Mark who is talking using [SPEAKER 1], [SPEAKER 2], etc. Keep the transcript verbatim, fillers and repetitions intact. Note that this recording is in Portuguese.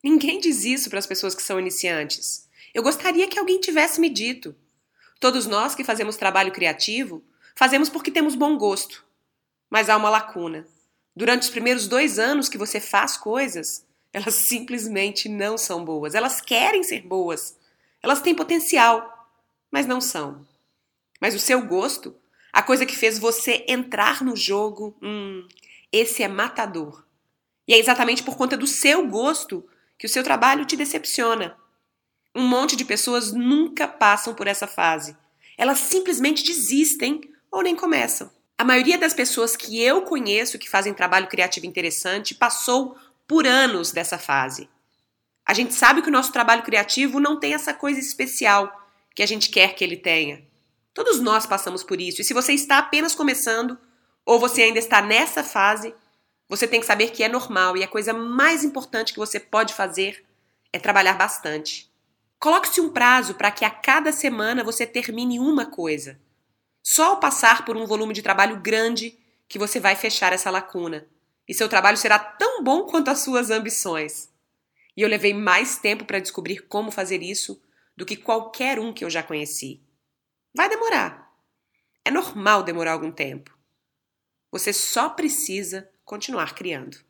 [SPEAKER 1] Ninguém diz isso para as pessoas que são iniciantes. Eu gostaria que alguém tivesse me dito. Todos nós que fazemos trabalho criativo, fazemos porque temos bom gosto. Mas há uma lacuna. Durante os primeiros dois anos que você faz coisas, elas simplesmente não são boas. Elas querem ser boas. Elas têm potencial, mas não são. Mas o seu gosto, a coisa que fez você entrar no jogo, hum, esse é matador. E é exatamente por conta do seu gosto que o seu trabalho te decepciona. Um monte de pessoas nunca passam por essa fase. Elas simplesmente desistem ou nem começam. A maioria das pessoas que eu conheço que fazem trabalho criativo interessante passou por anos dessa fase. A gente sabe que o nosso trabalho criativo não tem essa coisa especial que a gente quer que ele tenha. Todos nós passamos por isso. E se você está apenas começando ou você ainda está nessa fase, você tem que saber que é normal e a coisa mais importante que você pode fazer é trabalhar bastante. Coloque-se um prazo para que a cada semana você termine uma coisa. Só ao passar por um volume de trabalho grande que você vai fechar essa lacuna. E seu trabalho será tão bom quanto as suas ambições. E eu levei mais tempo para descobrir como fazer isso do que qualquer um que eu já conheci. Vai demorar. É normal demorar algum tempo. Você só precisa continuar criando.